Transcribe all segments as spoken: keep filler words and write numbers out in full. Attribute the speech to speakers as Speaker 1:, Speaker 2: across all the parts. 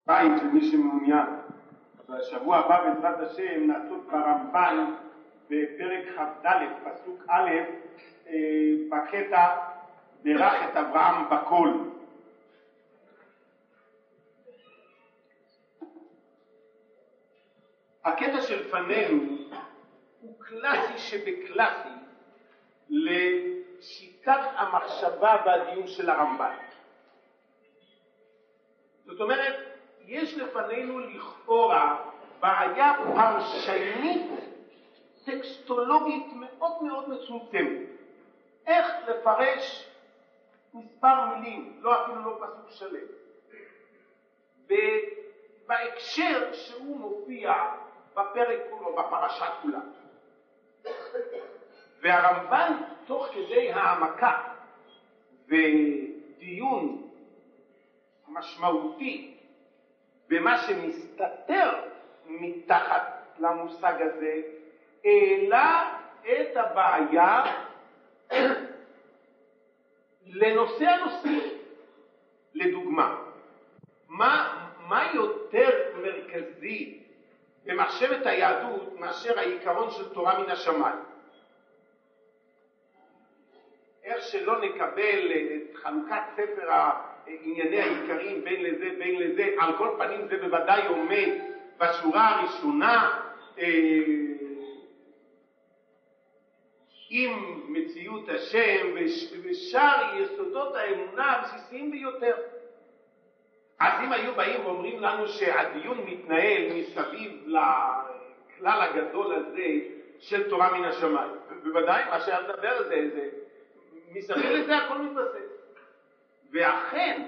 Speaker 1: בית למי שמעוניין. בשבוע הבא בעזרת השם נעסוק ברמב"ן בפרק כ"ד פסוק א' בקטע ברך את אברהם בקול. הקטע שלפנינו הוא קלאסי שבקלאסי לשיטת המחשבה והדיון של הרמב"ן. זאת אומרת, יש לפנינו לכאורה בעיה פרשנית טקסטולוגית מאוד מאוד מצומצמת. איך לפרש מספר מילים, לא אפילו לא פסוק שלם, בהקשר שהוא מופיע בפרק כולו, בפרשה כולה. והרמב"ן תוך כדי העמקה ודיון משמעותי במה שמסתתר מתחת למושג הזה, העלה את הבעיה לנושא הנושאים. לדוגמה, מה, מה יותר מרכזי במחשבת היהדות מאשר העיקרון של תורה מן השמיים? איך שלא נקבל את חלוקת ספר הענייני העיקריים בין לזה בין לזה, על כל פנים זה בוודאי עומד בשורה הראשונה עם מציאות השם ושאר יסודות האמונה הבסיסיים ביותר. אז אם היו באים ואומרים לנו שהדיון מתנהל מסביב לכלל הגדול הזה של תורה מן השמיים, בוודאי מה שהיה מדבר זה, זה מסביב לזה הכל מתבסס. ואכן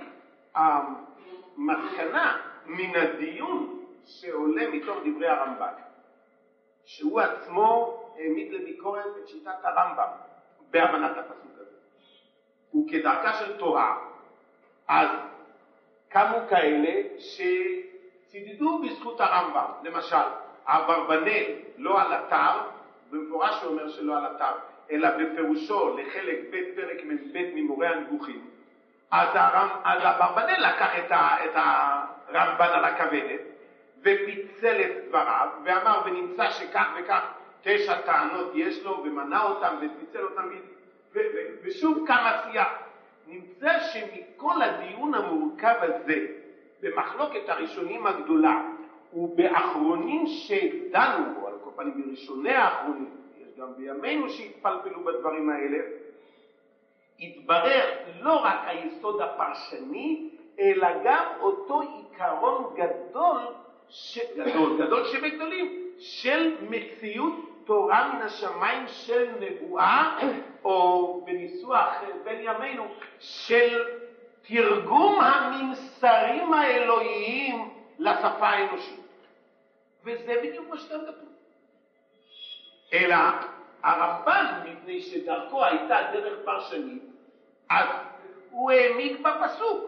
Speaker 1: המסקנה מן הדיון שעולה מתוך דברי הרמב"ן, שהוא עצמו העמיד לביקורת את שיטת הרמב"ם בהבנת הפסוק הזה, וכדרכה של תורה, אז קמו כאלה שצידדו בזכות הרמב"ם. למשל, אברבנאל לא על אתר, במפורש הוא אומר שלא על אתר, אלא בפירושו לחלק ב' פרק מ"ב ממורה הנבוכים. אז, הרמ, אז אברבנאל לקח את, ה, את הרמב"ן על הכוונת ופיצל את דבריו ואמר ונמצא שכך וכך תשע טענות יש לו ומנה אותם ופיצל אותם ו, ו, ושוב קמה שיח. נמצא שמכל הדיון המורכב הזה במחלוקת הראשונים הגדולה ובאחרונים שדנו, על כל פנים בראשוני האחרונים, יש גם בימינו שהתפלפלו בדברים האלה, התברר לא רק היסוד הפרשני, אלא גם אותו עיקרון גדול, ש... גדול, גדול שבגדולים, של מציאות תורה מן השמיים, של נבואה, או בניסוח בין ימינו, של תרגום הממסרים האלוהיים לשפה האנושית. וזה בדיוק מה שאתם כתוב. אלא הרמב"ן, מפני שדרכו הייתה דרך פרשנית, אז הוא העמיק בפסוק.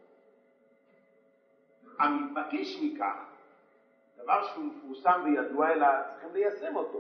Speaker 1: המתבקש מכך, דבר שהוא מפורסם וידוע, אלא צריכים ליישם אותו,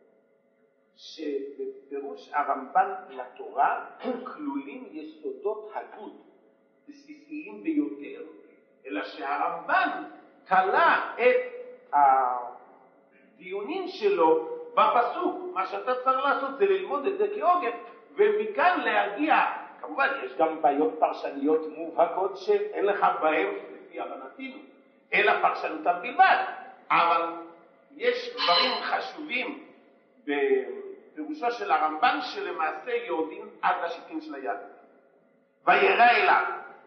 Speaker 1: שבפירוש הרמב"ן לתורה כלולים יסודות הגות בסיסיים ביותר, אלא שהרמב"ן תלה את הדיונים שלו בפסוק. מה שאתה צריך לעשות זה ללמוד את זה כעוגן, ומכאן להגיע, כמובן יש גם בעיות פרשניות מובהקות שאין לך בהם לפי הבנתנו, אלא פרשנותם בלבד, אבל יש דברים חשובים בפירושו של הרמב"ן שלמעשה יורדים עד לשיטין של היד. וירא אליו,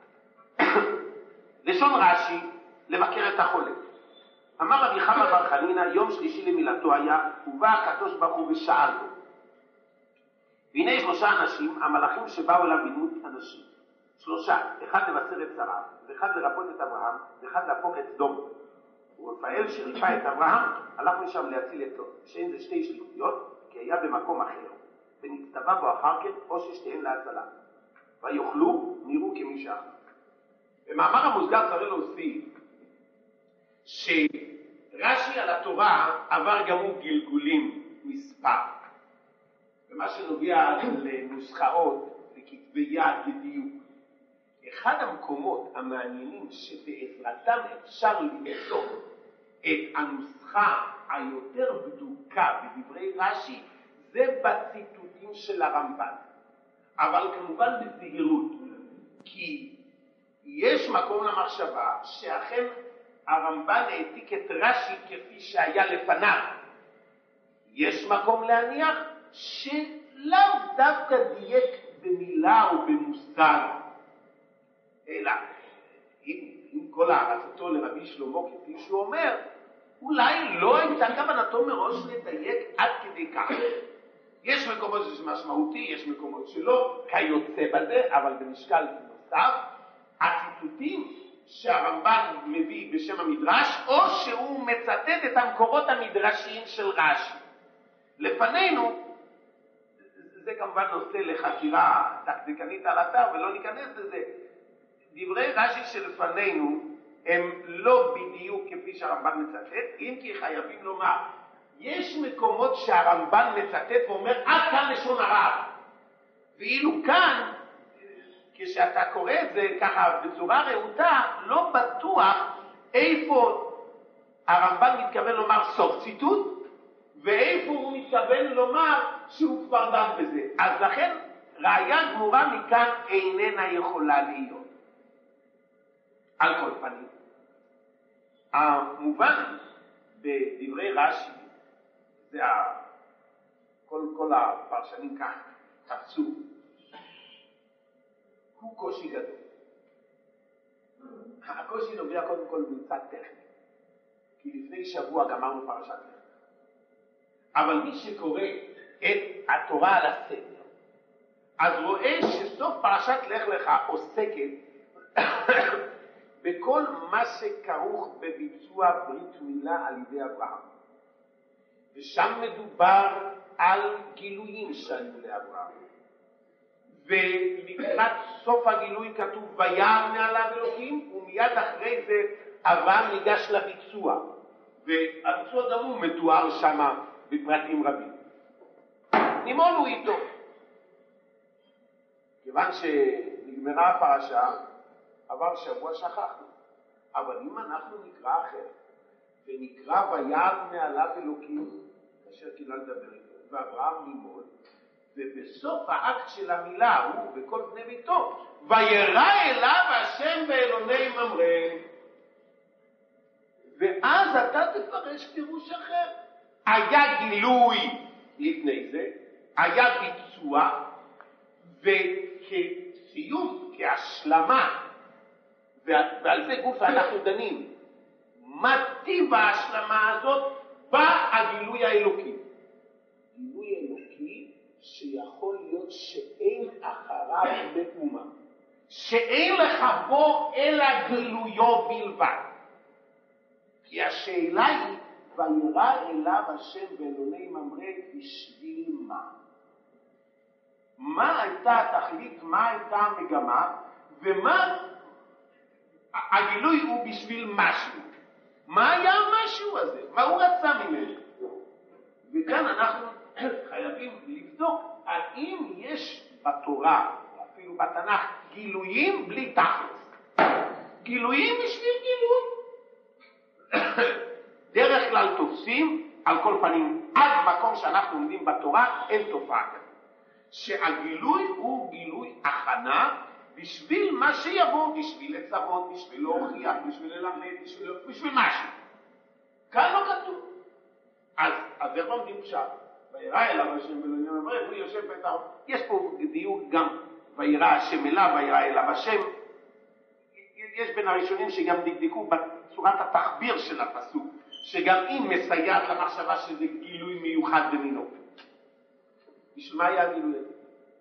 Speaker 1: לשון רש"י, לבקר את החולה. אמר רבי חמא בר חנינא, יום שלישי למילתו היה, ובא הקדוש ברוך הוא ושאל לו. והנה שלושה אנשים, המלאכים שבאו אליו בדמות אנשים. שלושה, אחד לבשר את שרה, ואחד לרפות את אברהם, ואחד להפוך את סדום. ורפאל שריפא את אברהם, הלך משם להציל את לוט. שאין זה שתי שליחויות, כי היה במקום אחר, ונצטווה בו אחר כן, או ששתיהן להצלה. ויאכלו, נראו כמי שאכלו. במאמר המוסגר צריך להוסיף, שרש"י על התורה עבר גם הוא גלגולים מספר. ומה שנוגע לנוסחאות, לכתבי יד, לדיוק. אחד המקומות המעניינים שבעזרתם אפשר למצוא את הנוסחה היותר בדוקה בדברי רש"י, זה בציטוטים של הרמב"ן. אבל כמובן בזהירות, כי יש מקום למחשבה שאכן הרמב"ן העתיק את רש"י כפי שהיה לפניו. יש מקום להניח שלאו דווקא דייק במילה או במושג, אלא עם, עם כל הערצתו לרבי שלמה כפי שהוא אומר, אולי לא הייתה כוונתו מראש לדייק עד כדי כך. יש מקומות שזה משמעותי, יש מקומות שלא, כיוצא בזה, אבל במשקל נוסף, הציטוטים שהרמב"ן מביא בשם המדרש, או שהוא מצטט את המקורות המדרשיים של רש"י. לפנינו, זה כמובן נושא לחקירה דקדקנית על אתר, ולא ניכנס לזה. דברי רש"י שלפנינו הם לא בדיוק כפי שהרמב"ן מצטט, אם כי חייבים לומר, יש מקומות שהרמב"ן מצטט ואומר, עד כאן לשון הרב. ואילו כאן, כשאתה קורא את זה ככה בצורה רעותה, לא בטוח איפה הרמב"ן מתכוון לומר סוף ציטוט, ואיפה הוא מתכוון לומר שהוא כבר דן בזה. אז לכן, ראיה גמורה מכאן איננה יכולה להיות. על כל פנים, המובן בדברי רש"י, זה ה... כל, כל הפרשנים כך תפסו, הוא קושי גדול. הקושי נובע קודם כל מצד טכני, כי לפני שבוע גמרנו פרשת לך לך. אבל מי שקורא את התורה על הסדר, אז רואה שסוף פרשת לך לך עוסקת בכל מה שכרוך בביצוע ברית מילה על ידי אברהם. ושם מדובר על גילויים שהיו לאברהם. ולקראת סוף הגילוי כתוב וירא מעליו אלוקים, ומיד אחרי זה אברהם ניגש לביצוע. והביצוע גם הוא מתואר שם בפרטים רבים. נימולו איתו. כיוון שנגמרה הפרשה, עבר שבוע שכחנו. אבל אם אנחנו נקרא אחר, ונקרא וירא מעליו אלוקים, כאשר קילה לדבר איתו, ואברהם נימול, ובסוף האקט של המילה הוא וכל בני ביתו, וירא אליו השם באלוני ממרא. ואז אתה תפרש פירוש אחר. היה גילוי לפני זה, היה ביצוע, וכסיום, כהשלמה, ועל זה גוף אנחנו דנים, מה טיב ההשלמה הזאת? בא הגילוי האלוקי. גילוי אלוקי שיכול להיות שאין אחריו מאומה, שאין לך בו אלא גילויו בלבד. כי השאלה היא, וירא אליו השם באלוני ממרא בשביל מה? מה הייתה התכלית, מה הייתה המגמה, ומה הגילוי הוא בשביל משהו. מה היה המשהו הזה? מה הוא רצה ממנו? וכאן אנחנו חייבים לבדוק האם יש בתורה, אפילו בתנ"ך, גילויים בלי תכלס. גילויים בשביל גילוי. דרך כלל תופסים, על כל פנים, עד מקום שאנחנו עומדים בתורה, אין תופעה כזאת. שהגילוי הוא גילוי הכנה, בשביל מה שיבוא, בשביל לצוות, בשביל להוכיח, בשביל ללמד, בשביל, בשביל משהו. כאן לא כתוב. אז, אז איך לומדים פשט? וירא אליו השם באלוני ממרא, הוא יושב בטח. יש פה דיוק גם, וירא השם אליו, וירא אליו השם. יש בין הראשונים שגם דקדקו בצורת התחביר של הפסוק, שגם היא מסייעת למחשבה שזה גילוי מיוחד במינו. בשביל מה היה הגילוי הזה?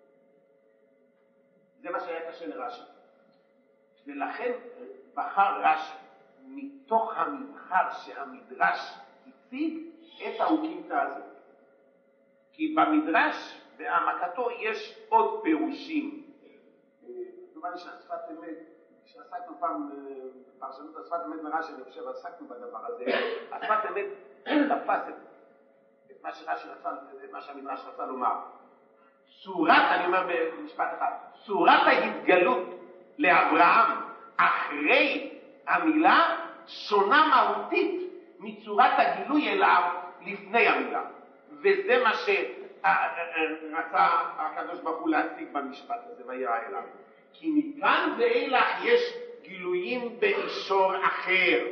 Speaker 1: זה מה שהיה קשה לרש"י. ולכן בחר רש"י מתוך המבחר שהמדרש הציג את האוקימתא הזאת. כי במדרש, בהעמקתו, יש עוד פירושים. כמובן שהשפת אמת, כשעסקנו פעם פרשנות השפת אמת ברש"י, אני חושב, עסקנו בדבר הזה. השפת אמת תפס את מה שרש"י רצה, את מה שהמדרש רצה לומר. צורת, אני אומר במשפט אחד, צורת ההתגלות לאברהם אחרי המילה שונה מהותית מצורת הגילוי אליו לפני המילה. וזה מה שרצה הקדוש ברוך הוא להציג במשפט הזה, וירא אליו. כי מכאן ואילך יש גילויים במישור אחר.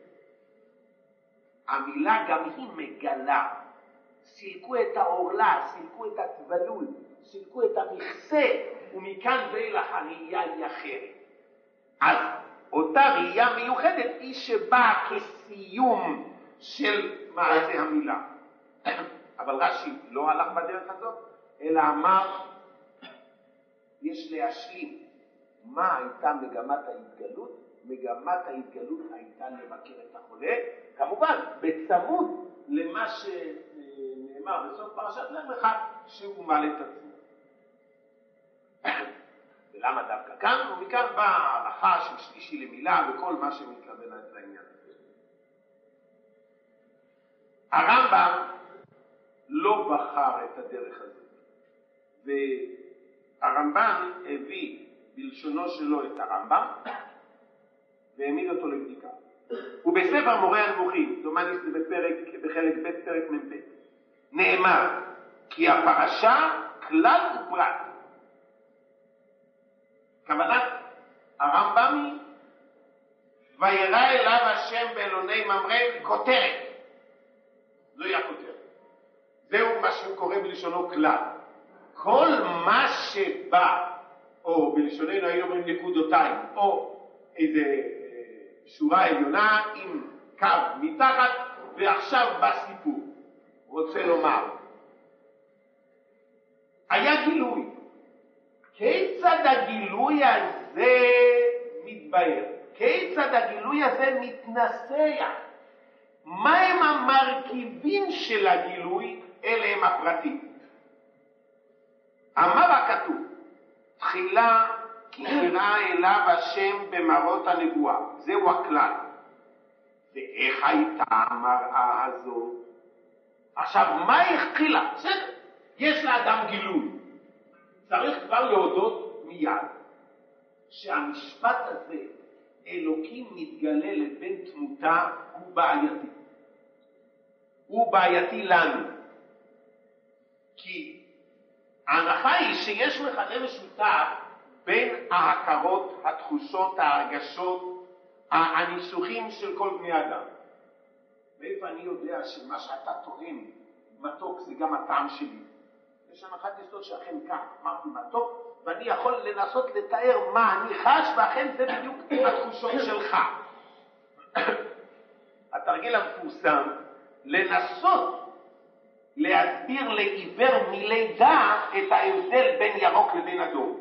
Speaker 1: המילה גם היא מגלה. סילקו את העורלה, סילקו את הטבלול, סילקו את המכסה, ומכאן ואילך הראייה היא אחרת. אז אותה ראייה מיוחדת היא שבאה כסיום של מעשה המילה. אבל רש"י לא הלך בדרך הזאת, אלא אמר, יש להשלים. מה הייתה מגמת ההתגלות? מגמת ההתגלות הייתה לבקר את החולה, כמובן בצמוד למה שנאמר בסוף פרשת לך לך, שהוא מעלה את עצמו. ולמה דווקא כאן? ומכאן באה ההלכה של שלישי למילה וכל מה שמתלווה לעניין הזה. הרמב"ם לא בחר את הדרך הזאת, והרמב"ם הביא בלשונו שלו את הרמב"ם והעמיד אותו לבדיקה. ובספר מורה הנבוכים, דומני זה בפרק, בחלק ב' פרק מ"ב, נאמר כי הפרשה כלל ופרט. כוונת הרמב"ם היא וירא אליו השם באלוני ממרא, כותרת. זוהי הכותרת. זהו מה שהוא קורא בלשונו כלל. כל מה שבא, או בלשוננו היינו אומרים נקודותיים, או איזה שורה עליונה עם קו מתחת, ועכשיו בסיפור רוצה לומר היה גילוי. כיצד הגילוי הזה מתבהר? כיצד הגילוי הזה מתנסח? מהם המרכיבים של הגילוי? אלה הם הפרטים. אמר הכתוב, תחילה כי נראה אליו השם במראות הנבואה. זהו הכלל. ואיך הייתה המראה הזו? עכשיו, מה הכילה? בסדר, יש לאדם גילוי. צריך כבר להודות מיד שהמשפט הזה, אלוקים מתגלה לבן תמותה, הוא בעייתי. הוא בעייתי לנו. כי ההנחה היא שיש מכנה משותף בין ההכרות, התחושות, ההרגשות, הניסוחים של כל בני אדם. ואיפה אני יודע שמה שאתה טועם מתוק זה גם הטעם שלי? יש הנחת יסוד שאכן כך, אמרתי מתוק, ואני יכול לנסות לתאר מה אני חש, ואכן זה בדיוק התחושות שלך. התרגיל המפורסם, לנסות להסביר לעיוור מלידה את ההבדל בין ירוק לבין אדום.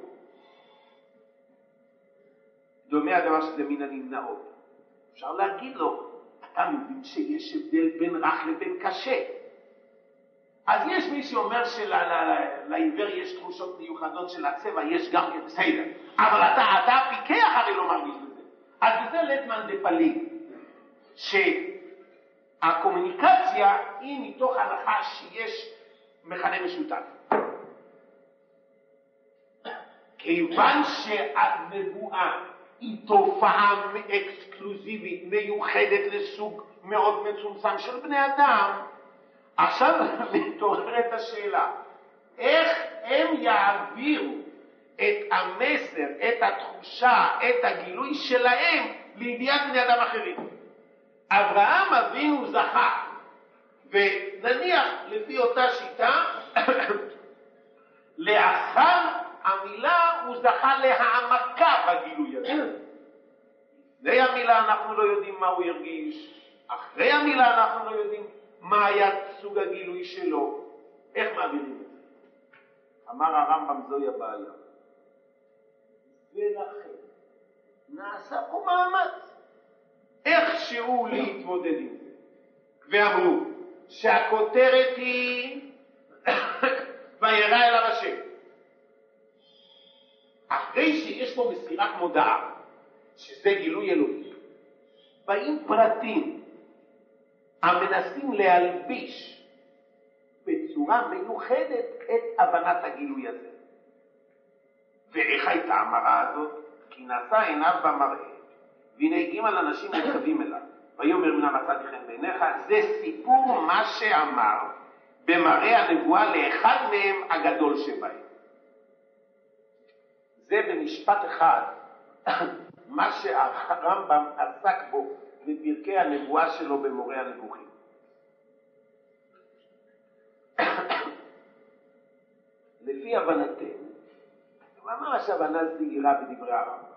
Speaker 1: דומה הדבר שזה מן הנמנעות. אפשר להגיד לו, אתה מבין שיש הבדל בין רך לבין קשה. אז יש מי שאומר שלעיוור יש תחושות מיוחדות של הצבע, יש גם כן בסדר. אבל אתה, אתה פיקח הרי לא מרגיש בזה. אז זה לטמן דפליג, שהקומוניקציה היא מתוך הנחה שיש מכנה משותף. כיוון שהנבואה היא תופעה אקסקלוזיבית, מיוחדת לסוג מאוד מצומצם של בני אדם, עכשיו מתעוררת השאלה, איך הם יעבירו את המסר, את התחושה, את הגילוי שלהם לידיעת בני אדם אחרים? אברהם אבינו זכה, ונניח לפי אותה שיטה, לאחר המילה הוא זכה להעמקה בגילוי הזה. לפני המילה אנחנו לא יודעים מה הוא ירגיש, אחרי המילה אנחנו לא יודעים מה היה סוג הגילוי שלו. איך מעבירים את זה? אמר הרמב"ם זוהי הבעיה. ולכן נעשה פה מאמץ איכשהו להתמודד עם זה. ואמרו שהכותרת היא וירא אליו השם. אחרי שיש פה מסירת מודעה שזה גילוי אלוהי, באים פרטים המנסים להלביש בצורה מיוחדת את הבנת הגילוי הזה. ואיך הייתה המראה הזאת? כי נשא עיניו במראה, והנה הגיעים על אנשים מוצבים אליו, ויאמר מן המצאתי חן בעיניך. זה סיפור מה שאמר במראה הנבואה לאחד מהם הגדול שבהם. זה במשפט אחד מה שהרמב"ם עסק בו בפרקי הנבואה שלו במורה הנבוכים. לפי הבנתנו, ממש הבנה זהירה בדברי הרמב"ם,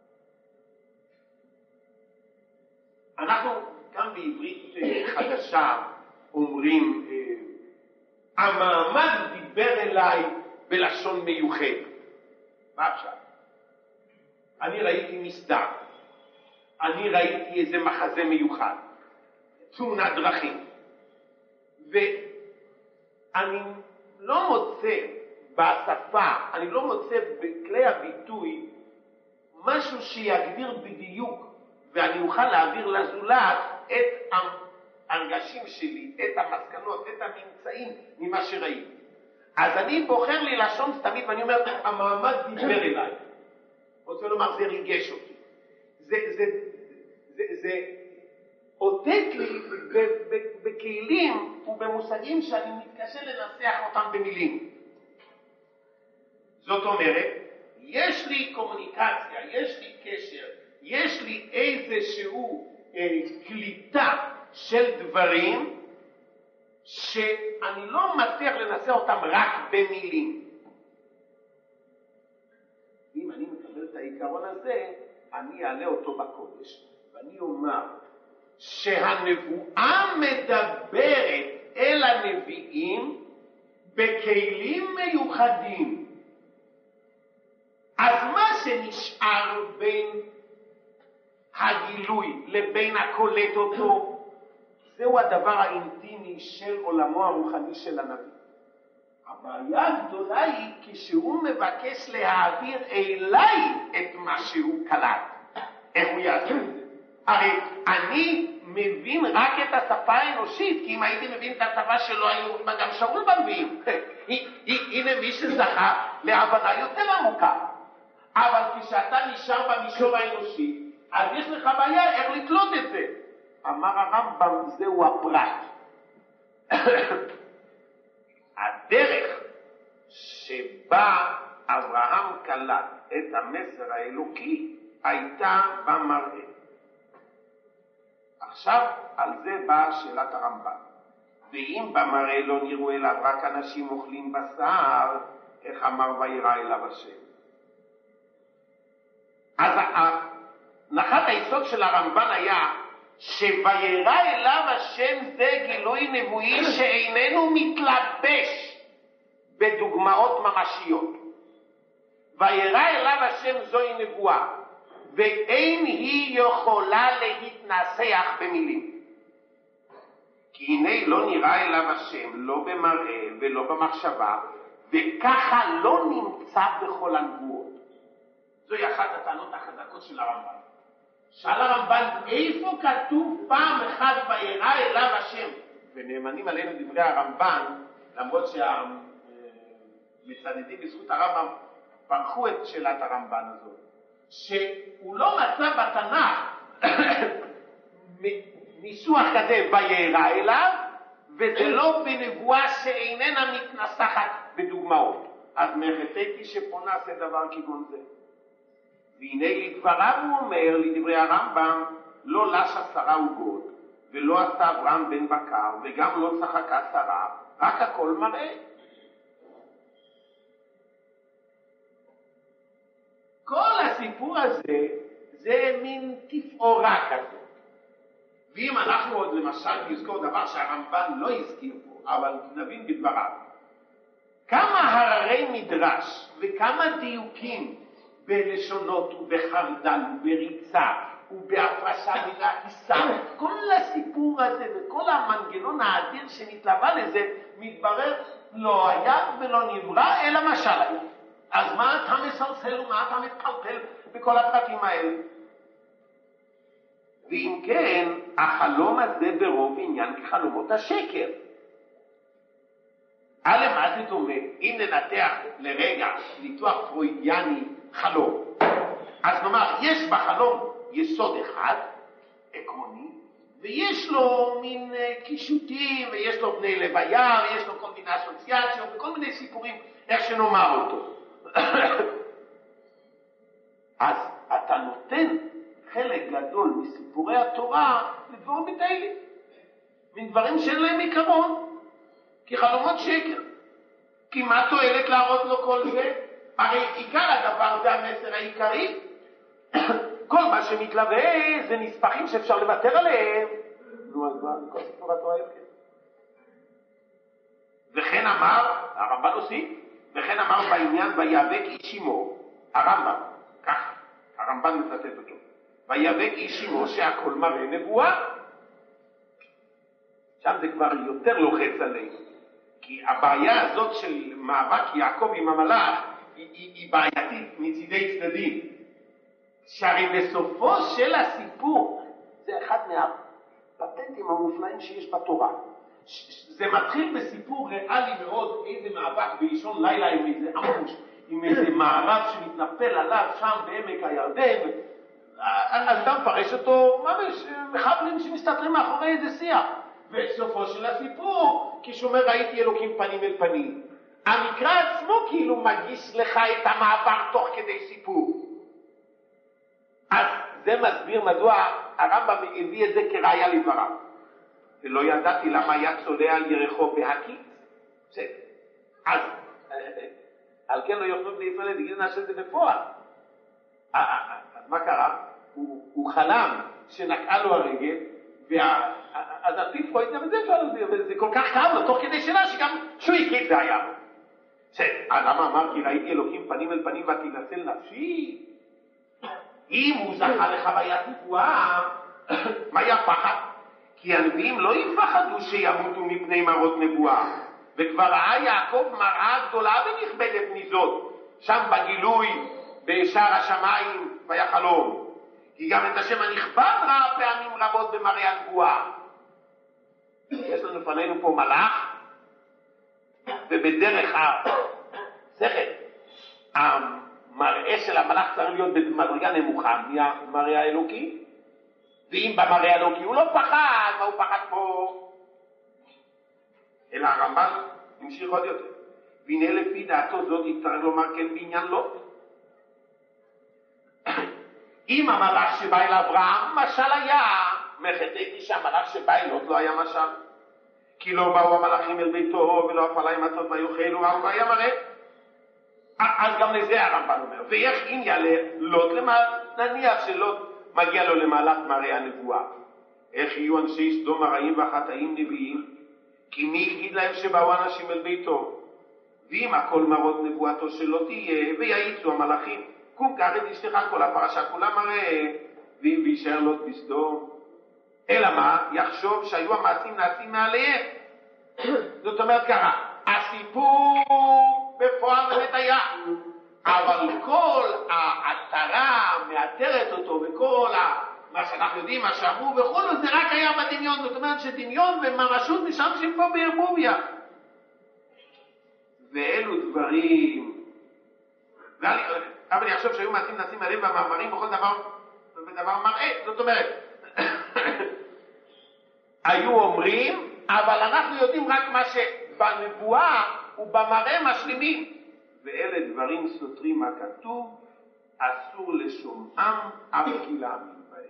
Speaker 1: אנחנו גם בעברית חדשה אומרים המעמד דיבר אליי בלשון מיוחד. מה עכשיו? אני ראיתי מסדר, אני ראיתי איזה מחזה מיוחד, תאונת דרכים, ואני לא מוצא בשפה, אני לא מוצא בכלי הביטוי משהו שיגדיר בדיוק ואני אוכל להעביר לזולת את ההרגשים שלי, את המסקנות, את הממצאים ממה שראיתי. אז אני בוחר לי לשון סתמית ואני אומר, המעמד דיבר אליי. רוצה לומר, זה ריגש אותי. זה, זה, זה, זה עודד לי בכלים ובמושגים שאני מתקשה לנסח אותם במילים. זאת אומרת, יש לי קומוניקציה, יש לי קשר, יש לי איזשהו אה, קליטה של דברים שאני לא מצליח לנסח אותם רק במילים. אם אני מקבל את העיקרון הזה, אני אעלה אותו בקודש, ואני אומר שהנבואה מדברת אל הנביאים בכלים מיוחדים. אז מה שנשאר בין הגילוי לבין הקולט אותו, זהו הדבר האינטימי של עולמו הרוחני של הנביא. הבעיה הגדולה היא כשהוא מבקש להעביר אליי את מה שהוא קלט. איך הוא יעשה את זה? הרי אני מבין רק את השפה האנושית, כי אם הייתי מבין את השפה שלו, היו גם שאול בנביאים. הנה מי שזכה להבנה יותר עמוקה. אבל כשאתה נשאר במישור האנושי, אז יש לך בעיה איך לתלות את זה. אמר הרמב"ם, זהו הפרט. הדרך שבה אברהם קלט את המסר האלוקי הייתה במראה. עכשיו על זה באה שאלת הרמב"ם. ואם במראה לא נראו אליו רק אנשים אוכלים בשר, איך אמר וירא אליו השם? אז נחת היסוד של הרמב"ן היה שוירא אליו השם זה גילוי נבואי שאיננו מתלבש בדוגמאות ממשיות. וירא אליו השם זוהי נבואה, ואין היא יכולה להתנסח במילים. כי הנה לא נראה אליו השם לא במראה ולא במחשבה, וככה לא נמצא בכל הנבואות. זוהי אחת הטענות החזקות של הרמב"ן. שאל הרמב"ן, איפה כתוב פעם אחת וירא אליו השם? ונאמנים עלינו דברי הרמב"ן, למרות שהמצדדים בזכות הרמב"ם פרחו את שאלת הרמב"ן הזאת, שהוא לא מצא בתנ"ך ניסוח כזה וירא אליו, וזה לא בנבואה שאיננה מתנסחת בדוגמאות. אז מחטאתי שפונה זה דבר כגון זה. והנה לדבריו הוא אומר, לדברי הרמב"ם, לא לשה שרה עוגות, ולא עשה אברהם בן בקר, וגם לא צחקה שרה, רק הכל מראה. כל הסיפור הזה זה מין תפאורה כזאת. ואם אנחנו עוד למשל נזכור דבר שהרמב"ן לא הזכיר פה, אבל נבין בדבריו, כמה הררי מדרש וכמה דיוקים בלשונות ובחרדל ובריצה ובהפרשה ובעקיסה, כל הסיפור הזה וכל המנגנון האדיר שמתלווה לזה מתברר לא היה ולא נברא אלא משל היה. אז מה אתה מסלסל ומה אתה מתפלפל בכל הפרטים האלה? ואם כן, החלום הזה ברוב עניין כחלומות השקר. א' מה זה דומה? אם ננתח לרגע ניתוח פרוידיאני חלום, אז נאמר, יש בחלום יסוד אחד, עקרוני, ויש לו מין קישוטים, ויש לו בני לוויה, ויש לו כל מיני אסוציאציות, וכל מיני סיפורים, איך שנאמר אותו. אז אתה נותן חלק גדול מסיפורי התורה לדברים מתאילים, מן דברים שאין להם עיקרון, כי חלומות שקר. כי מה תועלת להראות לו כל זה? הרי עיקר הדבר זה המסר העיקרי. כל מה שמתלווה זה נספחים שאפשר לוותר עליהם. נו, אז מה, כל סיפור התורה יפקד. וכן אמר, הרמב"ן הוסיף, וכן אמר בעניין ויאבק איש עמו, הרמב"ן, כך, הרמב"ן מצטט אותו, ויאבק איש עמו שהכל מראה נבואה. שם זה כבר יותר לוחץ עלינו, כי הבעיה הזאת של מאבק יעקב עם המלאך היא, היא, היא בעייתית מצידי צדדים. שהרי בסופו של הסיפור, זה אחד מהפטנטים המופלאים שיש בתורה. זה מתחיל בסיפור ריאלי מאוד, איזה מאבק באישון לילה עם איזה עמוש, עם איזה מערב שמתנפל עליו שם בעמק הירדן, אז אתה מפרש אותו ממש מחבלים שמסתתרים מאחורי איזה שיח. בסופו של הסיפור, כשאומר ראיתי אלוקים פנים אל פנים, המקרא עצמו כאילו מגיש לך את המעבר תוך כדי סיפור. אז זה מסביר מדוע הרמב"ם הביא את זה כראיה לדבריו. ולא ידעתי למה היה צולע על ירחו בהקיץ. בסדר. אז, על כן לא יוכלו בני ישראל להגיד נעשה את זה בפועל. אז מה קרה? הוא, הוא חלם שנקעה לו הרגל, וה, אז על פי פרויד גם את זה אפשר להסביר, וזה כל כך כאב לו, תוך כדי שאלה שגם שהוא הקיץ זה היה. בסדר. אז למה אמר כי ראיתי אלוקים פנים אל פנים ותנצל נפשי? אם הוא זכה לחוויית נבואה, מה היה פחד? כי הנביאים לא יפחדו שימותו מפני מראות נבואה, וכבר ראה יעקב מראה גדולה ונכבדת מזאת, שם בגילוי בשער השמיים ויחלום. כי גם את השם הנכבד ראה פעמים רבות במראה הנבואה. יש לנו לפנינו פה מלאך, ובדרך השכל, המראה של המלאך צריך להיות במדרגה נמוכה מהמראה האלוקי, ואם במראה האלוקי הוא לא פחד, מה הוא פחד פה? אלא הרמב"ן המשיך עוד יותר. והנה לפי דעתו זאת יצטרך לומר כן בעניין לא. אם המלאך שבא אל אברהם, משל היה, מחטאתי שהמלאך שבא אל לא היה משל. כי לא באו המלאכים אל ביתו ולא אפלה עם עצות ויוכלו, אבל היה מראה. אז גם לזה הרמב"ן אומר. ואיך אם יעלה לוט, נניח שלוט מגיע לו למהלך מראה הנבואה. איך יהיו אנשי סדום הרעים והחטאים נביאים? כי מי יגיד להם שבאו אנשים אל ביתו? ואם הכל מראות נבואתו שלא תהיה, ויעיצו המלאכים, קום קח את אשתך, כל הפרשה כולה מראה, ואם וישאר לוט בסדום. אלא מה? יחשוב שהיו המעשים נעשים מעליהם. זאת אומרת ככה, הסיפור בפועל באמת היה, אבל כל העטרה מאתרת אותו, וכל מה שאנחנו יודעים, מה שאמרו וכו', זה רק היה בדמיון. זאת אומרת שדמיון וממשות משמשים פה בערבוביה. ואלו דברים, אבל אני חושב שהיו מעשים נעשים עליהם במאמרים בכל דבר, ודבר מראה. זאת אומרת, היו אומרים, אבל אנחנו יודעים רק מה שבנבואה ובמראה משלימים. ואלה דברים סותרים הכתוב, אסור לשומעם אף כי להאמין בהם.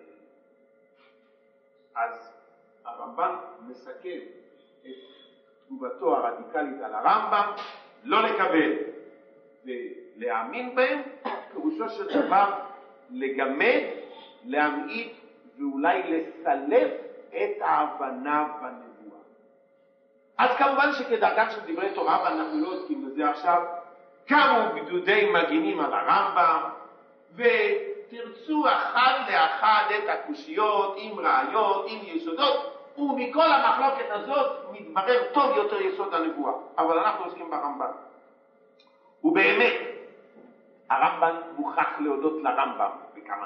Speaker 1: אז הרמב"ן מסכם את תגובתו הרדיקלית על הרמב"ם, לא לקבל ולהאמין בהם, פירושו של דבר לגמד, להמעיט ואולי לסלף את ההבנה בנבואה. אז כמובן שכדרכם של דברי תורה, ואנחנו לא עוסקים בזה עכשיו, קמו גדודי מגינים על הרמב"ם, ותרצו אחד לאחד את הקושיות עם ראיות, עם יסודות, ומכל המחלוקת הזאת מתברר טוב יותר יסוד הנבואה. אבל אנחנו עוסקים ברמב"ם. ובאמת, הרמב"ם מוכרח להודות לרמב"ם בכמה.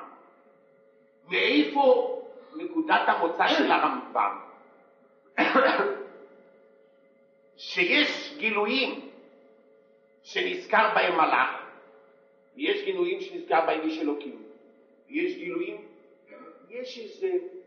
Speaker 1: מאיפה נקודת המוצא של הרמב"ם? שיש גילויים שנזכר בהם מלאך, ויש גילויים שנזכר בהם איש אלוקים. יש גילויים, יש איזה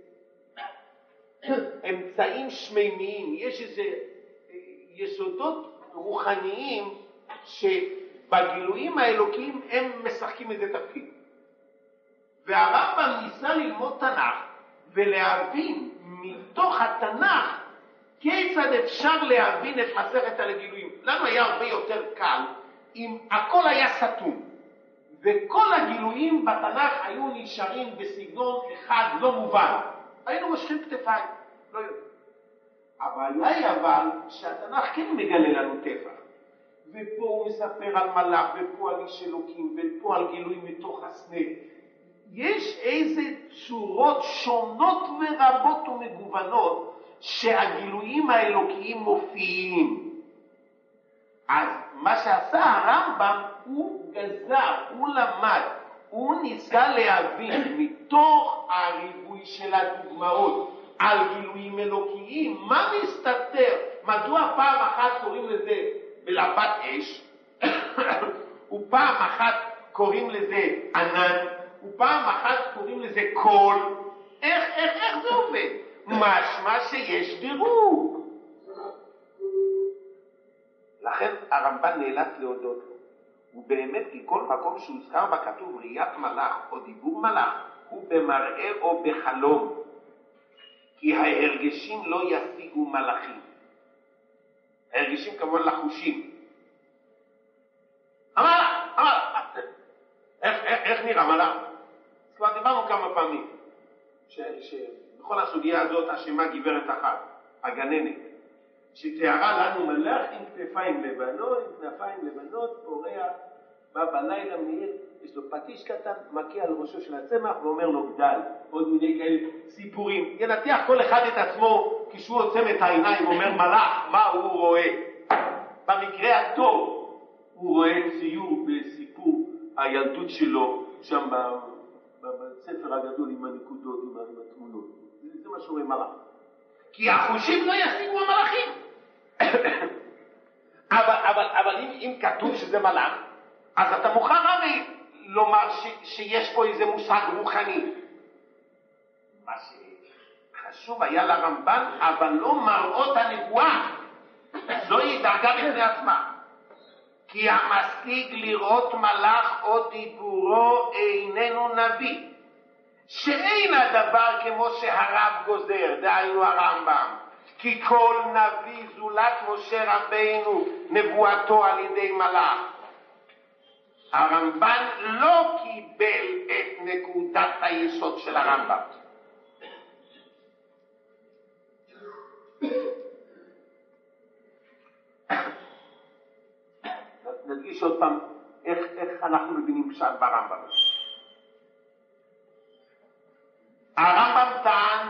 Speaker 1: אמצעים שמימיים, יש איזה יסודות רוחניים שבגילויים האלוקיים הם משחקים איזה תפקיד. והרמב"ם ניסה ללמוד תנ"ך ולהבין מתוך התנ"ך כיצד אפשר להבין את מסכת על הגילויים. לנו היה הרבה יותר קל אם הכל היה סתום וכל הגילויים בתנ"ך היו נשארים בסגנון אחד לא מובן. היינו משכים כתפיים, לא יודע. הבעיה היא אבל שהתנ"ך כן מגלה לנו טפח. ופה הוא מספר על מלאך, ופה על איש אלוקים, ופה על גילוי מתוך הסנה. יש איזה צורות שונות ורבות ומגוונות שהגילויים האלוקיים מופיעים. אז מה שעשה הרמב"ם הוא גזר, הוא למד, הוא ניסה להבין מתוך הריבוי של הדוגמאות על גילויים אלוקיים, מה מסתתר, מדוע פעם אחת קוראים לזה בלבת אש, ופעם אחת קוראים לזה ענן, ופעם אחת קוראים לזה קול. איך, איך, איך זה עובד? משמע שיש דירוג. לכן הרמב"ן נאלץ להודות לו. ובאמת כי כל מקום שהוזכר בכתוב ראיית מלאך או דיבור מלאך הוא במראה או בחלום, כי ההרגשים לא ישיגו מלאכים. ההרגשים כמובן לחושים. המלאך, המלאך, איך, איך, איך נראה מלאך? כבר דיברנו כמה פעמים שבכל הסוגיה הזאת אשמה גברת אחת, הגננת, שתיארה לנו מלאך עם כתפיים לבנות, עם כנפיים לבנות, פורח, בא בלילה מהיר, יש לו פטיש קטן, מכה על ראשו של הצמח ואומר לו גדל. עוד מיני כאלה סיפורים. ינתח כל אחד את עצמו כשהוא עוצם את העיניים ואומר מלאך, מה הוא רואה? במקרה הטוב הוא רואה ציור בסיפור הילדות שלו, שם בספר הגדול עם הנקודות, עם התמונות. זה מה שהוא רואה מלאך. כי החושים לא ישיגו המלאכים. אבל, אבל, אבל אם, אם כתוב שזה מלאך, אז אתה מוכן הרי לומר ש, שיש פה איזה מושג רוחני. מה שחשוב היה לרמב"ן, אבל לא מראות הנבואה. זוהי דרגה בפני עצמה. כי המשיג לראות מלאך או דיבורו איננו נביא. שאין הדבר כמו שהרב גוזר, דהיינו הרמב"ם. כי כל נביא זולת משה רבינו נבואתו על ידי מלאך. הרמב"ן לא קיבל את נקודת היסוד של הרמב"ם. נדגיש עוד פעם איך, איך אנחנו מבינים פשט ברמב"ם. הרמב"ם טען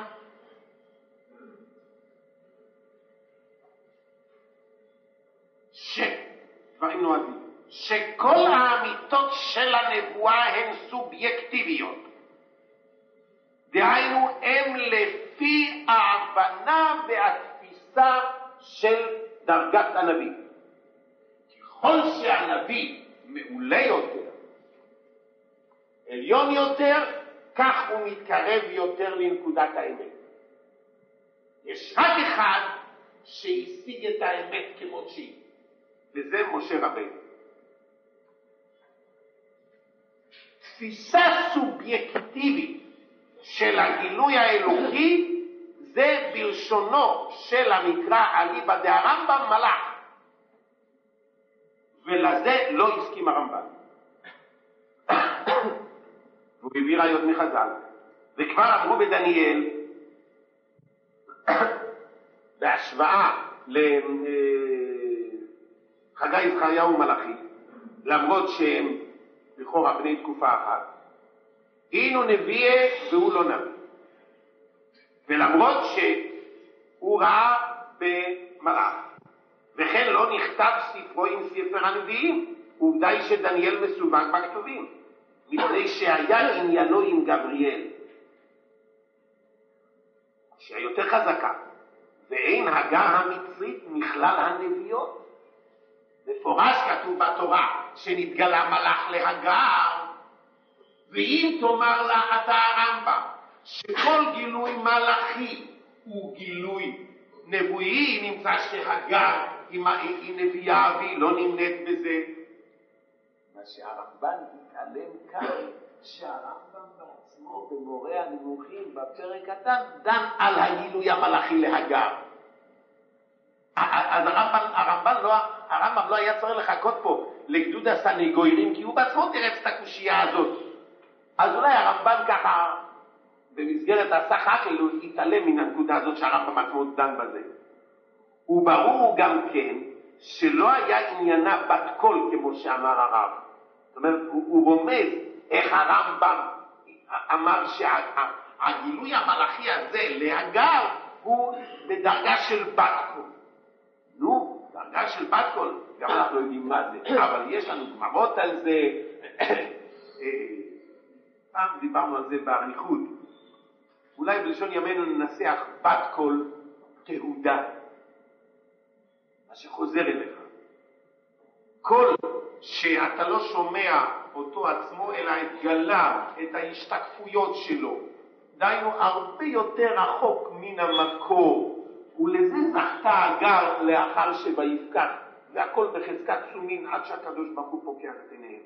Speaker 1: ש... דברים נועדים. שכל האמיתות של הנבואה הן סובייקטיביות. דהיינו, הם לפי ההבנה והתפיסה של דרגת הנביא. ככל שהנביא מעולה יותר, עליון יותר, כך הוא מתקרב יותר לנקודת האמת. יש רק אחד שהשיג את האמת כמות שהיא, וזה משה רבינו. תפיסה סובייקטיבית של הגילוי האלוקי זה בלשונו של המקרא אליבא דהרמב"ם מלאך, ולזה לא הסכים הרמב"ן. והוא הביא ראיות מחז"ל, וכבר אמרו בדניאל בהשוואה לחגי זכריה ומלאכי, למרות שהם לכאורה בני תקופה אחת, אינו נביא והוא לא נביא, ולמרות שהוא ראה במלאך, וכן לא נכתב ספרו עם ספר הנביאים, עובדה היא שדניאל מסווג בכתובים, מפני שהיה עניינו עם גבריאל, שהיותר חזקה, ואין הגר המצרית מכלל הנביאות. מפורש כתוב בתורה שנתגלה מלאך להגר, ואם תאמר לה אתה הרמב"ם, שכל גילוי מלאכי הוא גילוי נבואי, נמצא שהגר היא, היא נביאה והיא לא נמנית בזה. מה שהרמב"ן התעלם כאן, שהרמב"ם בעצמו במורה הנמוכים בפרק קטן דן על הגילוי המלאכי להגר. אז הרמב"ם, הרמב"ם, לא, הרמב"ם לא היה צריך לחכות פה לגדוד הסנגוירים, כי הוא בעצמו תרץ את הקושייה הזאת. אז אולי הרמב"ן ככה במסגרת הסך כאילו התעלם מן הנקודה הזאת שהרמב"ם עצמו דן בזה. וברור גם כן שלא היה עניינה בת קול כמו שאמר הרב. זאת אומרת, הוא, הוא רומז איך הרמב"ם אמר שהגילוי המלאכי הזה להגר הוא בדרגה של בת קול. נו, דרגה של בת קול, גם אנחנו לא יודעים מה זה, אבל יש לנו גמרות על זה. פעם דיברנו על זה באריכות. אולי בלשון ימינו ננסח בת קול תהודה, מה שחוזר אליך. קול שאתה לא שומע אותו עצמו, אלא את גליו, את ההשתקפויות שלו, דיינו הרבה יותר רחוק מן המקור, ולזה זכתה הגר לאחר שביפקח, והכל בחזקת סומין עד שהקדוש ברוך הוא פוקח את עיניהם.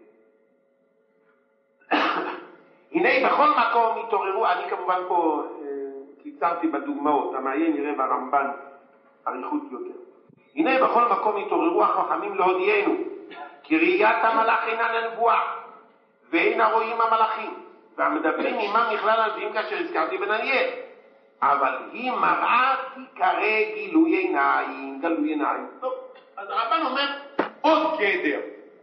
Speaker 1: הנה בכל מקום התעוררו, אני כמובן פה אה, קיצרתי בדוגמאות, המעיין יראה ברמב"ן אריכות יותר. הנה בכל מקום התעוררו החכמים להודיענו, כי ראיית המלאך אינה לנבואה, ואין הרואים המלאכים, והמדברים עמם מכלל הנביאים כאשר הזכרתי בדניאל, אבל היא מראה תיקרא גילוי עיניים, גלוי עיניים. טוב, אז הרמב"ן אומר עוד גדר.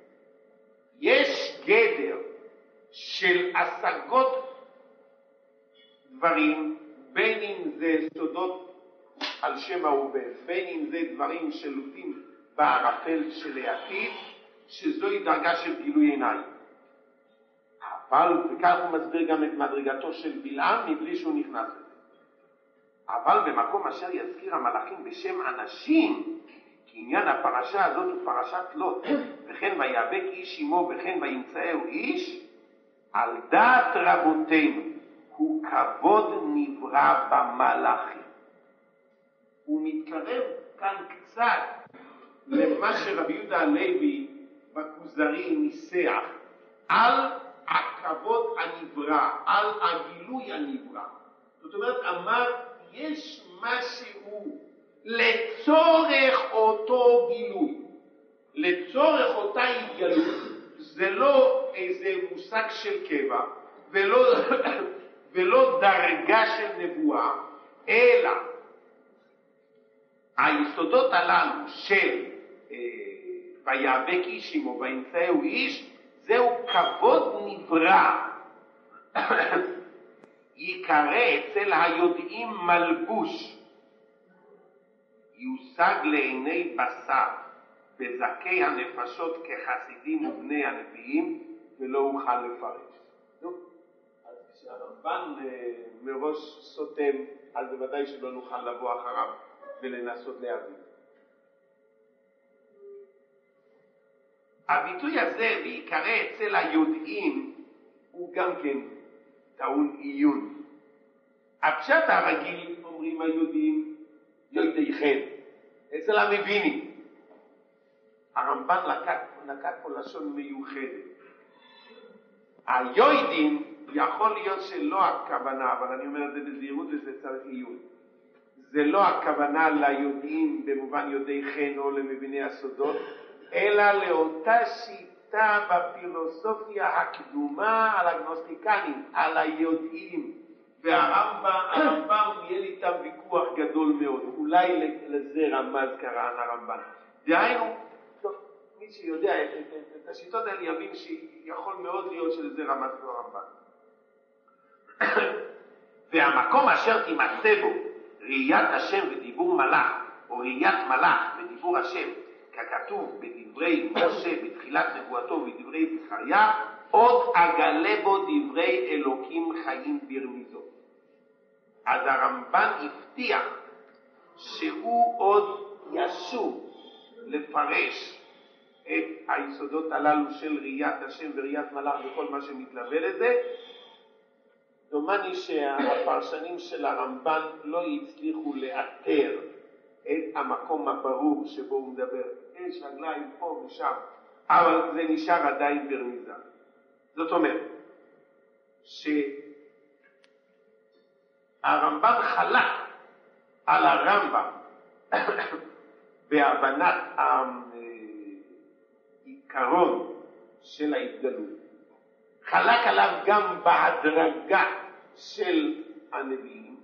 Speaker 1: יש גדר של השגות דברים, בין אם זה סודות על שם ההווה, בין אם זה דברים שלוטים בערפל של העתיד, שזוהי דרגה של גילוי עיניים. אבל, וכך הוא מסביר גם את מדרגתו של בלעם מבלי שהוא נכנס לזה. אבל במקום אשר יזכיר המלאכים בשם אנשים, כי עניין הפרשה הזאת הוא פרשת לוט, וכן ויאבק איש עמו וכן וימצאהו איש, על דעת רבותינו הוא כבוד נברא במלאכים. הוא מתקרב כאן קצת למה שרבי יהודה הלוי בכוזרי ניסח על הכבוד הנברא, על הגילוי הנברא. זאת אומרת, אמר, יש משהו לצורך אותו גילוי, לצורך אותה התגלות. זה לא איזה מושג של קבע, ולא, ולא דרגה של נבואה, אלא היסודות הללו של אה, ויאבק איש עמו וימצאהו איש, זהו כבוד נברא. יקרא אצל היודעים מלבוש, יושג לעיני בשר בזכי הנפשות כחסידים ובני הנביאים, ולא אוכל לפרש. נו, אז כשהרמב"ן מראש סותם, אז בוודאי שלא נוכל לבוא אחריו ולנסות להבין. הביטוי הזה, ויקרא אצל היודעים, הוא גם כן טעון עיון. הפשט הרגיל, אומרים היודעים, יודעי חן, אצל המבינים. הרמב"ן לקט, נקט פה לשון מיוחדת. היודעים יכול להיות שלא הכוונה, אבל אני אומר את זה בזהירות וזה צריך עיון. זה לא הכוונה ליודעים במובן יודעי חן או למביני הסודות, אלא לאותה שיטה בפילוסופיה הקדומה על הגנוסטיקנים, על היודעים. והרמב"ם יהיה לי איתם ויכוח גדול מאוד. אולי לזה רמז קרא הרמב"ן. דהיינו, טוב, מי שיודע את, את, את, את השיטות האלה יבין שיכול מאוד להיות שלזה רמז קרא הרמב"ן. והמקום אשר תימצא בו ראיית השם ודיבור מלאך, או ראיית מלאך ודיבור השם, ככתוב בדברי משה בתחילת נבואתו ובדברי זכריה, עוד אגלה בו דברי אלוקים חיים ברמיזו. אז הרמב"ן הבטיח שהוא עוד ישוב לפרש את היסודות הללו של ראיית השם וראיית מלאך וכל מה שמתלווה לזה. דומני שהפרשנים של הרמב"ן לא הצליחו לאתר את המקום הברור שבו הוא מדבר. יש רגליים פה ושם, אבל זה נשאר עדיין ברמיזה. זאת אומרת, שהרמב"ן חלק על הרמב"ם בהבנת העיקרון של ההתגלות. חלק עליו גם בהדרגה של הנביאים,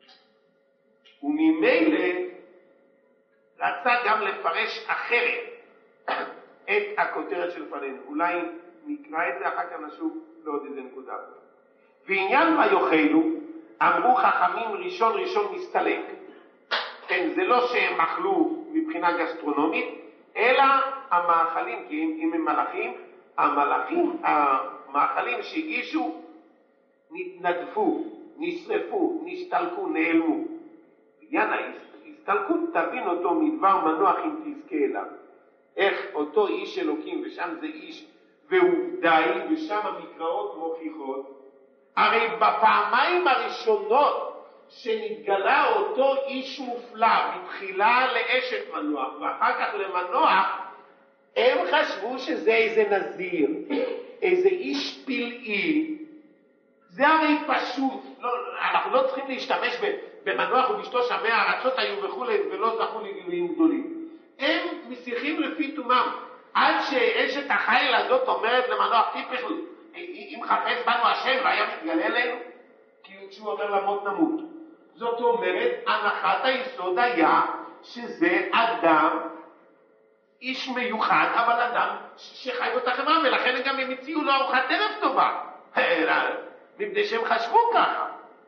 Speaker 1: וממילא רצה גם לפרש אחרת את הכותרת של פנינו. אולי נקרא את זה, אחר כך נשוב לעוד איזה נקודה. ועניין ויאכלו, אמרו חכמים ראשון ראשון מסתלק. כן, זה לא שהם אכלו מבחינה גסטרונומית, אלא המאכלים, כי אם הם מלאכים, המלאכים, המאכלים שהגישו, נתנדפו, נשרפו, נסתלקו, נעלמו. עניין ההסתלקות, תבין אותו מדבר מנוח אם תזכה אליו. איך אותו איש אלוקים, ושם זה איש ועובדאי, ושם המקראות מוכיחות, הרי בפעמיים הראשונות שנתגלה אותו איש מופלא, בתחילה לאשת מנוח ואחר כך למנוח, הם חשבו שזה איזה נזיר, איזה איש פלאי. זה הרי פשוט, לא, אנחנו לא צריכים להשתמש במנוח ובשתו שמי הארצות היו וכולי, ולא זכו לגילויים גדולים. הם משיחים לפי תומם, עד שאשת החיל הזאת אומרת למנוח, טיפך, אם חפש בנו השם, לא היה מתגלה אלינו, כי כשהוא אומר למות נמות. זאת אומרת, הנחת היסוד היה שזה אדם, איש מיוחד, אבל אדם שחי אותה חברה, ולכן גם הם הציעו לו ארוחת ערב טובה, מפני שהם חשבו ככה.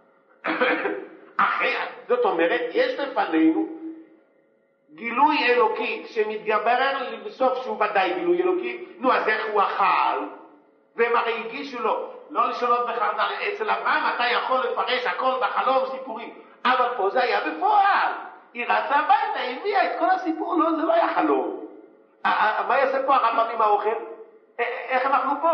Speaker 1: אחרי, זאת אומרת, יש לפנינו גילוי אלוקי, שמתגבר בסוף שהוא ודאי גילוי אלוקי, נו אז איך הוא אכל? והם הרי הגישו לו, לא לשונות בחרדל, אצל אברהם אתה יכול לפרש הכל בחלום סיפורים, אבל פה זה היה בפועל. היא רצה הביתה, הביאה את כל הסיפור, לא, זה לא היה חלום. מה יעשה פה הרמב"ם עם האוכל? איך אנחנו פה?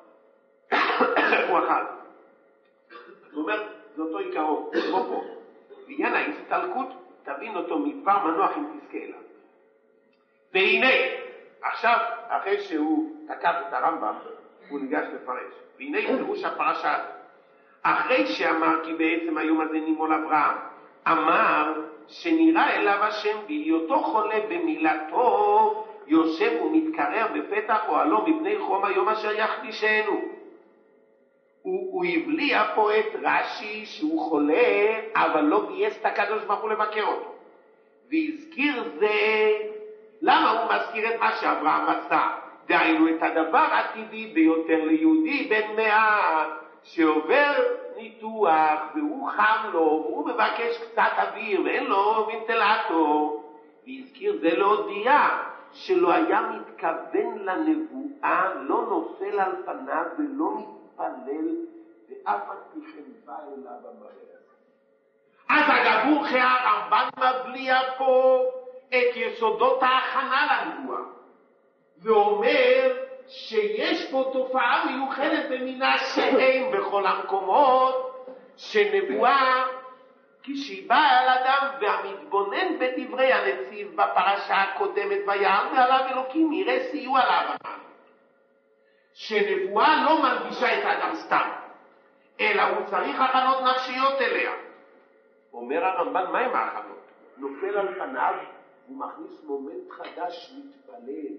Speaker 1: איך הוא אכל? זאת אומרת, זה אותו עיקרון, כמו פה. בעניין ההסתלקות, תבין אותו מדבר מנוח אם תזכה אליו. והנה, עכשיו, אחרי שהוא תקף את הרמב"ם, הוא ניגש לפרש. והנה פירוש הפרשה הזאת. אחרי שאמר כי בעצם היום הזה נימול אברהם, אמר שנראה אליו השם בהיותו חולה במילתו, יושב ומתקרר בפתח אוהלו מפני חום היום אשר יחדישנו. הוא, הוא הבליע פה את רש"י שהוא חולה, אבל לא גייס את הקדוש ברוך הוא לבקר אותו. והזכיר זה, למה הוא מזכיר את מה שאברהם עשה? דהיינו את הדבר הטבעי ביותר ליהודי בן מאה, שעובר ניתוח והוא חם לו, והוא מבקש קצת אוויר ואין לו ונטילטור. והזכיר זה להודיע שלא היה מתכוון לנבואה, לא נופל על פניו ולא מתפלל, ואף על פי כן בא אליו המראה. אז הגבור הרמב"ן מבליע פה את יסודות ההכנה לנבואה, ואומר שיש פה תופעה מיוחדת במינה שאין בכל המקומות, שנבואה כשהיא באה על אדם והמתבונן בדברי הנציב בפרשה הקודמת ויען ועליו אלוקים יראה סיוע להבנה, שנבואה לא מלבישה את האדם סתם, אלא הוא צריך הכנות נפשיות אליה. אומר הרמב"ן, מה עם ההכנות? נופל על פניו ומכניס מומנט חדש מתפלל.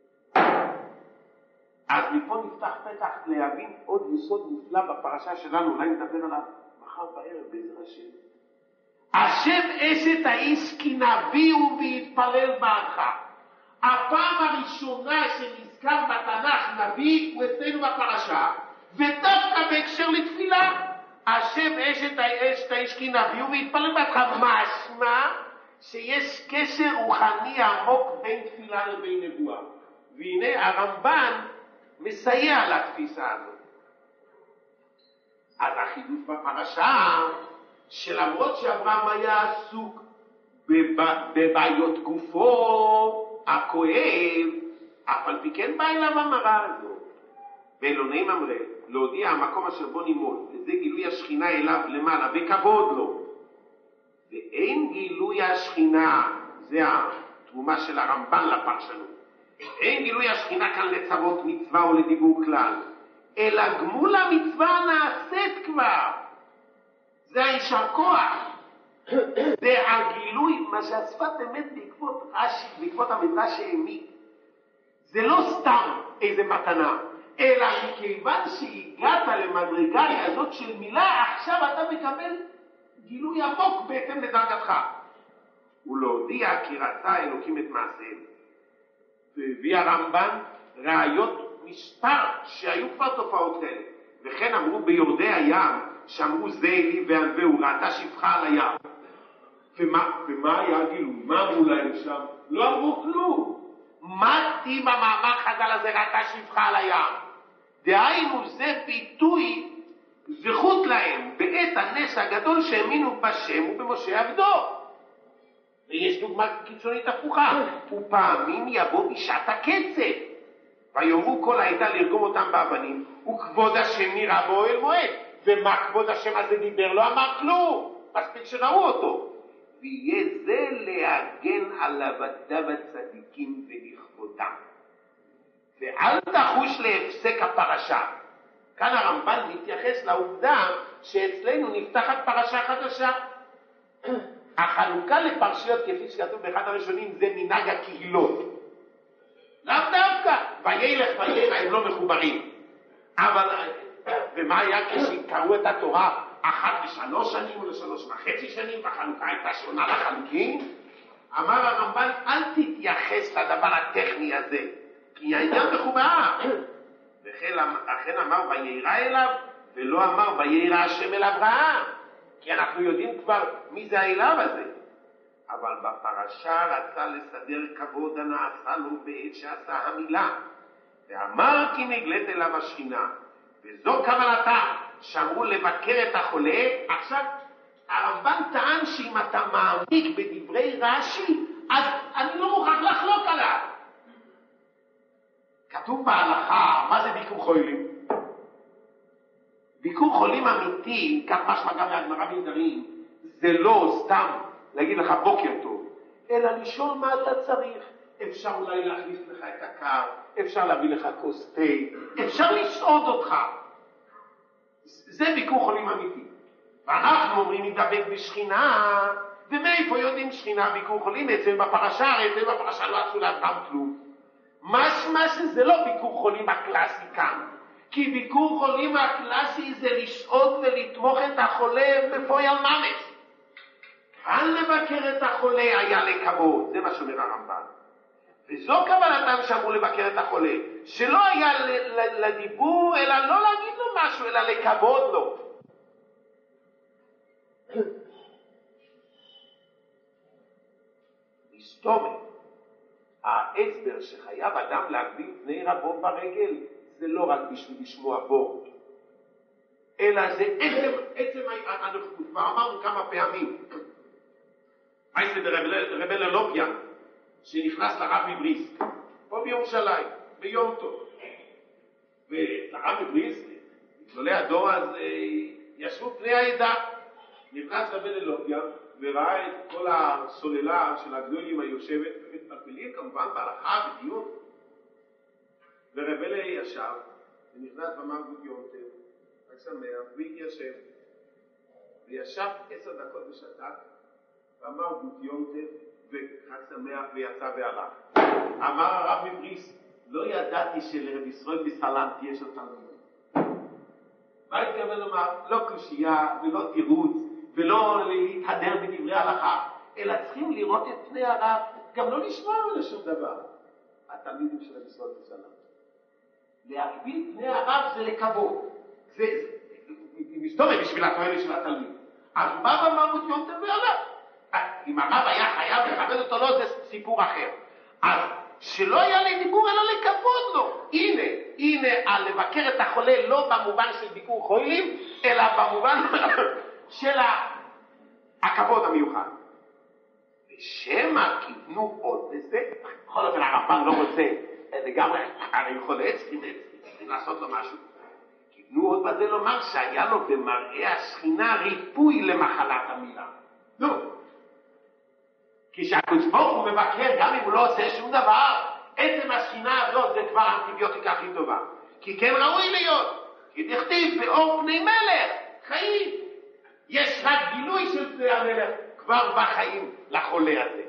Speaker 1: אז מפה נפתח פתח להבין עוד יסוד נפלא בפרשה שלנו, אולי נדבר עליו מחר בערב בעזרת השם. השם אשת האיש כי נביא ויתפלל בעדך. הפעם הראשונה שנזכר בתנ"ך נביא הוא אצלנו בפרשה, ודווקא בהקשר לתפילה. השם אשת האיש כי נביא ויתפלל בעדך, משמע שיש קשר רוחני עמוק בין תפילה לבין נבואה. והנה הרמב"ן מסייע לתפיסה הזאת. אז החידוש בפרשה, שלמרות שאברהם היה עסוק בבעיות גופו הכואב, אף על פי כן בא אליו המראה הזו. ואלוהים אמרה, להודיע המקום אשר בו נימול, וזה גילוי השכינה אליו למעלה, וכבוד לו. ואין גילוי השכינה, זה התרומה של הרמב"ן לפרשנות, אין גילוי השכינה כאן לצוות מצווה או לדיבור כלל, אלא גמול המצווה נעשית כבר. זה הישר כוח. זה הגילוי, מה שהשפת אמת בעקבות רש"י, בעקבות המדרש שהעמיד. זה לא סתם איזה מתנה, אלא מכיוון שהגעת למדרגה הזאת של מילה, עכשיו אתה מקבל גילוי עמוק בהתאם לדרגתך. ולהודיע כי רצה אלוקים את מעשיהם. והביא הרמב"ן ראיות מספר שהיו כבר תופעות כאלה. וכן אמרו ביורדי הים, שאמרו זה אלי וענווהו, ראתה שפחה על הים. ומה, ומה היה הגילוי? מה אמרו להם שם? לא אמרו כלום. מה טיב המאמר חז"ל הזה ראתה שפחה על הים? דהיינו זה ביטוי זכות להם בעת הנס הגדול שהאמינו בשם ובמשה עבדו. ויש דוגמה קיצונית הפוכה, ופעמים יבוא בשעת הקצב ויאמרו כל העדה לרגום אותם באבנים, וכבוד השם נראה בו אל מועד. ומה כבוד השם הזה דיבר? לא אמר כלום, מספיק שראו אותו. ויהיה זה להגן על עבדיו הצדיקים ולכבודם, ואל תחוש להפסק הפרשה. כאן הרמב"ן מתייחס לעובדה שאצלנו נפתחת פרשה חדשה. החלוקה לפרשיות כפי שכתוב באחד הראשונים זה מנהג הקהילות, לאו דווקא וילך וילך הם לא מחוברים. אבל ומה היה כשקראו את התורה אחת לשלוש שנים או לשלוש וחצי שנים והחלוקה הייתה שונה לחלוקים? אמר הרמב"ן אל תתייחס לדבר הטכני הזה כי העניין מחובר. וכן אמר ויירא אליו ולא אמר ויירא השם אל אברהם, כי אנחנו יודעים כבר מי זה האליו הזה. אבל בפרשה רצה לסדר כבוד הנעשה לו בעת שעשה המילה, ואמר כי נגלית אליו השכינה, וזו כוונתה שאמרו לבקר את החולה. עכשיו הרמב"ן טען שאם אתה מעמיק בדברי רש"י אז אני לא מוכרח לחלוק עליו. כתוב בהלכה, מה זה ביקור חולים? ביקור חולים אמיתי, כך משמע גם מהגמרא בנדרים, זה לא סתם להגיד לך בוקר טוב, אלא לשאול מה אתה צריך. אפשר אולי להכניס לך את הקר, אפשר להביא לך כוס תה, אפשר לסעוד אותך. זה ביקור חולים אמיתי. ואנחנו אומרים נדבק בשכינה, ומאיפה יודעים שכינה ביקור חולים? אצל בפרשה, אצל בפרשה לא עשו לאברהם כלום. משמע שזה לא ביקור חולים הקלאסי כאן, כי ביקור חולים הקלאסי זה לסעוד ולתמוך את החולה בפועל ממש. כאן לבקר את החולה היה לכבוד, זה מה שאומר הרמב"ן. וזו כוונתם שאמרו לבקר את החולה, שלא היה לדיבור אלא לא להגיד לו משהו אלא לכבוד לו. מסתומת ההסבר שחייב אדם להגביל פני רבו ברגל זה לא רק בשביל לשמוע בו, אלא זה עצם, עצם הנוכחות. כבר אמרנו כמה פעמים מייסד רבי ללופיה שנכנס לרב מבריסק פה בירושלים ביום טוב, ולרב מבריסק גדולי הדור אז ישבו פני העדה. נכנס רבי ללופיה וראה את כל הסוללה של הגדולים היושבת ומתפלפלים כמובן בהלכה בדיון, ורבי ישב ונכנס ואמר גוד יונטב חג שמח והתיישב וישב עשר דקות ושתק ואמר גוד יונטב וחג שמח ויצא והלך. אמר הרב מבריסק לא ידעתי שלרב ישראל בסלנטי יש אותנו. מה התכוון לומר? לא קושייה ולא תירוץ ולא להתהדר בדברי הלכה, אלא צריכים לראות את פני הרב, גם לא לשמוע ממנו שום דבר. התלמידים של רב ישראל בסלנטי, להגביל פני הרב זה לכבוד, זה מסתובב בשביל התועלת של התלמיד. אז בא ואמר גוד יונטב והלך. אם הרב היה חייב לכבד אותו לא, זה סיפור אחר. אז שלא היה לי דיבור אלא לכבוד לו. הנה, הנה על לבקר את החולה לא במובן של ביקור חולים, אלא במובן של הכבוד המיוחד. ושמה כיוונו עוד לזה, בכל אופן הרמב"ן לא רוצה לגמרי, הרי חולה צריכים לעשות לו משהו. נו, עוד בזה לומר שהיה לו במראה השכינה ריפוי למחלת המילה. נו, כשהקדוש ברוך הוא מבקר, גם אם הוא לא עושה שום דבר, עצם השכינה הזאת זה כבר האנטיביוטיקה הכי טובה. כי כן ראוי להיות, כי נכתיב באור פני מלך, חיים. יש רק גילוי של פני המלך כבר בחיים לחולה הזה.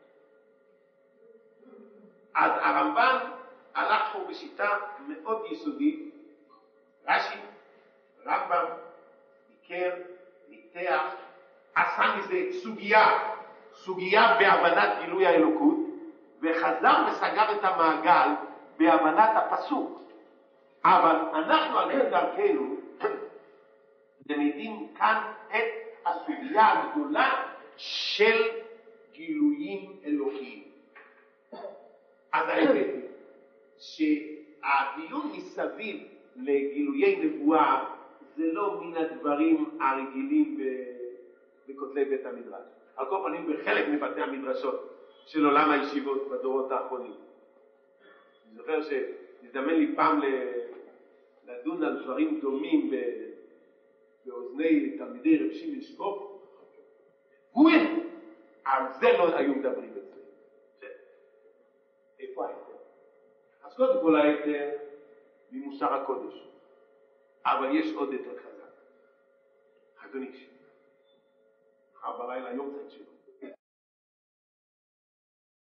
Speaker 1: אז הרמב"ן הלך פה בשיטה מאוד יסודית, רש"י, רמב"ם, ביקר, ניתח, עשה מזה סוגיה, סוגיה בהבנת גילוי האלוקות, וחזר וסגר את המעגל בהבנת הפסוק. אבל אנחנו על ידי דרכנו למדים כאן את הסוגיה הגדולה של גילויים אלוקיים. אז האמת היא שהדיון מסביב לגילויי נבואה זה לא מן הדברים הרגילים בכותלי בית המדרש. על כל פנים בחלק מבתי המדרשות של עולם הישיבות בדורות האחרונים. אני זוכר שנזדמן לי פעם לדון על דברים דומים באוזני תלמידי רב שמעון שקופ. הוא על זה לא היו מדברים את זה. איפה ההיתר? אז קודם כל ההיתר ממוסר הקודש. אבל יש עוד יותר חזק. אדוני, מחר בלילה יום צד שלו.